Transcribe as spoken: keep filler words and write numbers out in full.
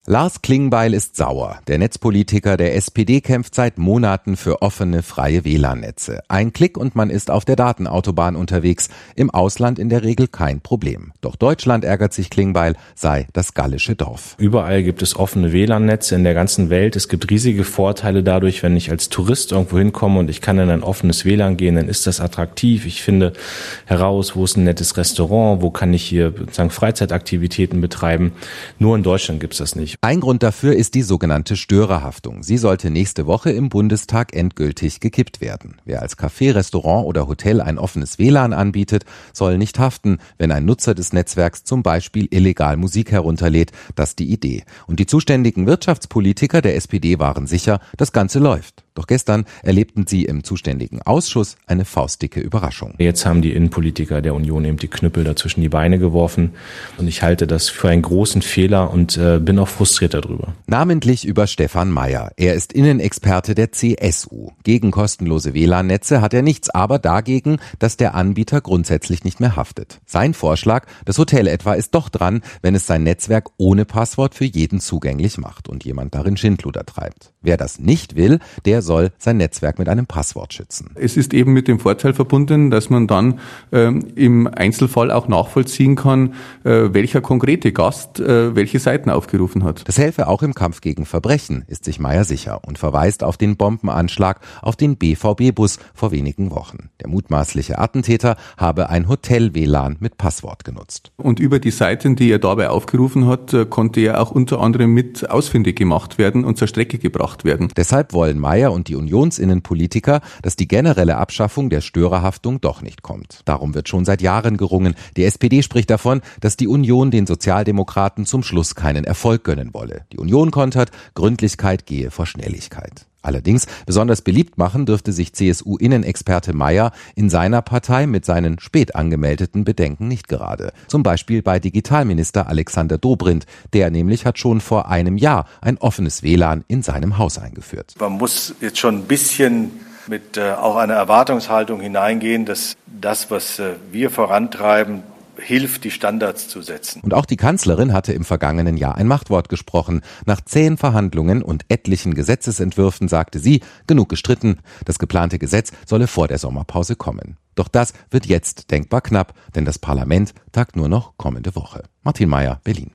Lars Klingbeil ist sauer. Der Netzpolitiker der S P D kämpft seit Monaten für offene, freie W L A N-Netze. Ein Klick und man ist auf der Datenautobahn unterwegs. Im Ausland in der Regel kein Problem. Doch Deutschland, ärgert sich Klingbeil, sei das gallische Dorf. Überall gibt es offene W L A N-Netze in der ganzen Welt. Es gibt riesige Vorteile dadurch, wenn ich als Tourist irgendwo hinkomme und ich kann in ein offenes W L A N gehen, dann ist das attraktiv. Ich finde heraus, wo ist ein nettes Restaurant, wo kann ich hier sozusagen Freizeitaktivitäten betreiben. Nur in Deutschland gibt es das nicht. Ein Grund dafür ist die sogenannte Störerhaftung. Sie sollte nächste Woche im Bundestag endgültig gekippt werden. Wer als Café, Restaurant oder Hotel ein offenes W L A N anbietet, soll nicht haften, wenn ein Nutzer des Netzwerks zum Beispiel illegal Musik herunterlädt. Das ist die Idee. Und die zuständigen Wirtschaftspolitiker der S P D waren sicher, das Ganze läuft. Doch gestern erlebten sie im zuständigen Ausschuss eine faustdicke Überraschung. Jetzt haben die Innenpolitiker der Union eben die Knüppel dazwischen die Beine geworfen. Und ich halte das für einen großen Fehler und äh, bin auch frustriert darüber. Namentlich über Stefan Mayer. Er ist Innenexperte der C S U. Gegen kostenlose W L A N-Netze hat er nichts, aber dagegen, dass der Anbieter grundsätzlich nicht mehr haftet. Sein Vorschlag, das Hotel etwa, ist doch dran, wenn es sein Netzwerk ohne Passwort für jeden zugänglich macht und jemand darin Schindluder treibt. Wer das nicht will, der soll sein Netzwerk mit einem Passwort schützen. Es ist eben mit dem Vorteil verbunden, dass man dann ähm, im Einzelfall auch nachvollziehen kann, äh, welcher konkrete Gast äh, welche Seiten aufgerufen hat. Das helfe auch im Kampf gegen Verbrechen, ist sich Mayer sicher und verweist auf den Bombenanschlag auf den B V B-Bus vor wenigen Wochen. Der mutmaßliche Attentäter habe ein Hotel-W L A N mit Passwort genutzt. Und über die Seiten, die er dabei aufgerufen hat, konnte er auch unter anderem mit ausfindig gemacht werden und zur Strecke gebracht werden. Deshalb wollen Mayer und die Unionsinnenpolitiker, dass die generelle Abschaffung der Störerhaftung doch nicht kommt. Darum wird schon seit Jahren gerungen. Die S P D spricht davon, dass die Union den Sozialdemokraten zum Schluss keinen Erfolg gönnen wolle. Die Union kontert, Gründlichkeit gehe vor Schnelligkeit. Allerdings besonders beliebt machen dürfte sich C S U-Innenexperte Mayer in seiner Partei mit seinen spät angemeldeten Bedenken nicht gerade. Zum Beispiel bei Digitalminister Alexander Dobrindt. Der nämlich hat schon vor einem Jahr ein offenes W L A N in seinem Haus eingeführt. Man muss jetzt schon ein bisschen mit äh, auch einer Erwartungshaltung hineingehen, dass das, was äh, wir vorantreiben, hilft, die Standards zu setzen. Und auch die Kanzlerin hatte im vergangenen Jahr ein Machtwort gesprochen. Nach zähen Verhandlungen und etlichen Gesetzesentwürfen sagte sie, genug gestritten, das geplante Gesetz solle vor der Sommerpause kommen. Doch das wird jetzt denkbar knapp, denn das Parlament tagt nur noch kommende Woche. Martin Mayer, Berlin.